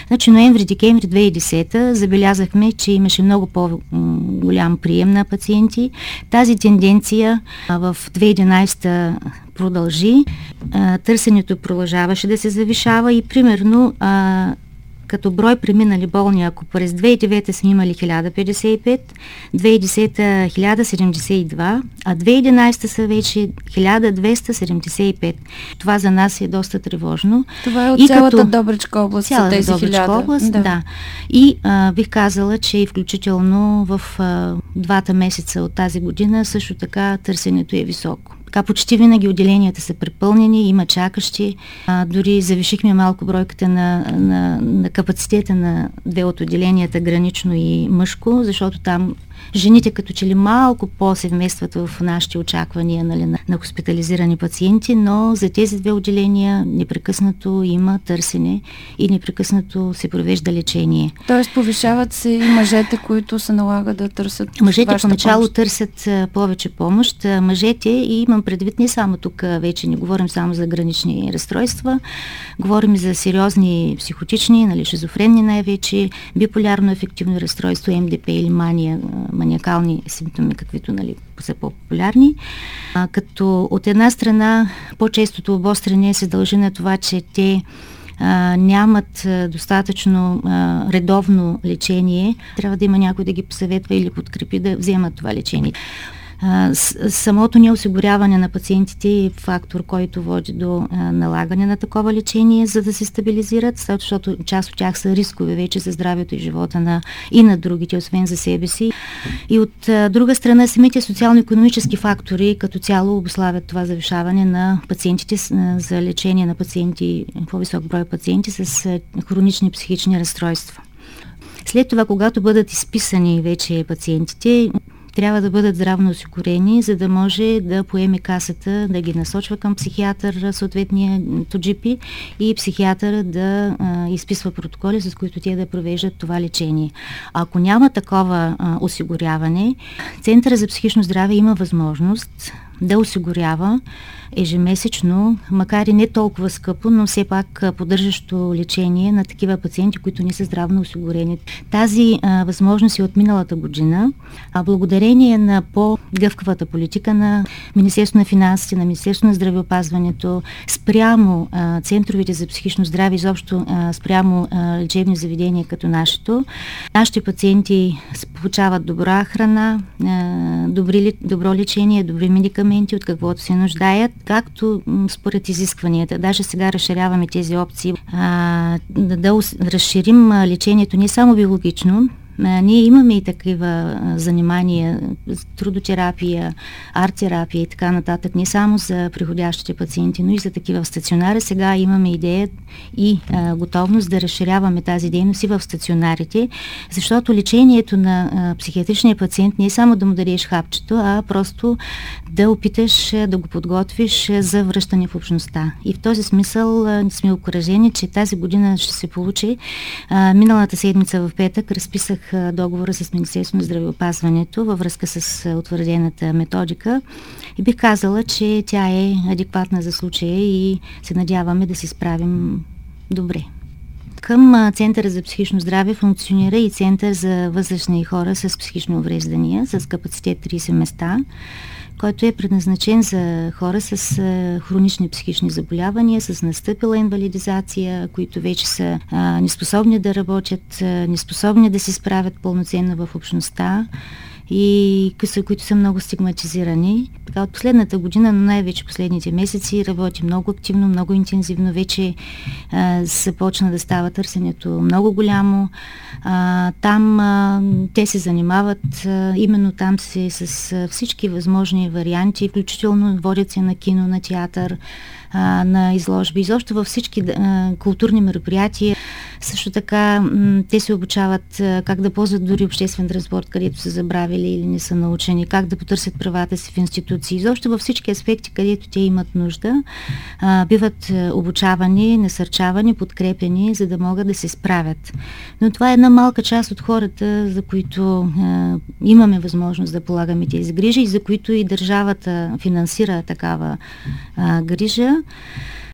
Значи ноември-декември 2010 забелязахме, че имаше много по-голям прием на пациенти. Тази тенденция в 2011 продължи. Търсенето продължаваше да се завишава и примерно като брой преминали болни, ако през 2009 сме имали 1055, 2010 1072, а 2011 са вече 1275. Това за нас е доста тревожно. Това е от цялата Добричка област, цялата тези Добричка 1000. област, да. И бих казала, че включително в 2 месеца от тази година също така търсенето е високо. Така почти винаги отделенията са препълнени, има чакащи. Дори завишихме малко бройката на капацитета на 2 от отделенията, гранично и мъжко, защото там жените като че ли малко по-се вместват в нашите очаквания, нали, на хоспитализирани пациенти, но за тези 2 отделения непрекъснато има търсене и непрекъснато се провежда лечение. Тоест повишават се и мъжете, които се налага да търсят мъжете поначало помощ. Търсят повече помощ. Мъжете, и имам предвид не само тук, вече не говорим само за гранични разстройства, говорим за сериозни психотични, нали, шизофренни най-вече, биполярно ефективно разстройство, МДП или мания, маниакални симптоми, каквито, нали, са по-популярни. Като от една страна по-честото обострение се дължи на това, че те нямат достатъчно редовно лечение. Трябва да има някой да ги посъветва или подкрепи да вземат това лечение. Самото неосигуряване на пациентите е фактор, който води до налагане на такова лечение, за да се стабилизират, защото част от тях са рискове вече за здравето и живота и на другите, освен за себе си. И от друга страна, самите социално-икономически фактори като цяло обуславят това завишаване на пациентите за лечение на пациенти, по-висок брой пациенти с хронични психични разстройства. След това, когато бъдат изписани вече пациентите, трябва да бъдат здравно осигурени, за да може да поеме касата, да ги насочва към психиатър, съответния GP, и психиатър да изписва протоколи, с които те да провеждат това лечение. Ако няма такова осигуряване, Центъра за психично здраве има възможност да осигурява ежемесечно, макар и не толкова скъпо, но все пак поддържащо лечение на такива пациенти, които не са здравно осигурени. Тази възможност е от миналата година, благодарение на по-гъвкавата политика на Министерството на финансите, на Министерството на здравеопазването, спрямо центровете за психично здраве, изобщо спрямо лечебни заведения като нашето. Нашите пациенти получават добра храна, добро лечение, добри медикаменти, от каквото се нуждаят, както според изискванията. Даже сега разширяваме тези опции, да разширим лечението не само биологично. Ние имаме и такива занимания, трудотерапия, арт-терапия и така нататък, не само за приходящите пациенти, но и за такива в стационари. Сега имаме идея и готовност да разширяваме тази дейност и в стационарите, защото лечението на психиатричния пациент не е само да му дадеш хапчето, а просто да опиташ да го подготвиш за връщане в общността. И в този смисъл сме окуражени, че тази година ще се получи. Миналата седмица в петък разписах договора с Министерството на здравеопазването във връзка с утвърдената методика и бих казала, че тя е адекватна за случая и се надяваме да се справим добре. Към Центъра за психично здраве функционира и Център за възрастни хора с психични увреждания с капацитет 30 места, който е предназначен за хора с хронични психични заболявания, с настъпила инвалидизация, които вече са неспособни да работят, неспособни да се справят пълноценно в общността и които са много стигматизирани. Така от последната година, но най-вече последните месеци работи много активно, много интензивно. Вече започна да става търсенето много голямо. Там те се занимават именно там с всички възможни варианти, включително водят се на кино, на театър, на изложби, изобщо във всички културни мероприятия. Също така те се обучават как да ползват дори обществен транспорт, където са забравили или не са научени, как да потърсят правата си в институции. Изобщо във всички аспекти, където те имат нужда, биват обучавани, насърчавани, подкрепени, за да могат да се справят. Но това е една малка част от хората, за които имаме възможност да полагаме тези грижи и за които и държавата финансира такава грижа.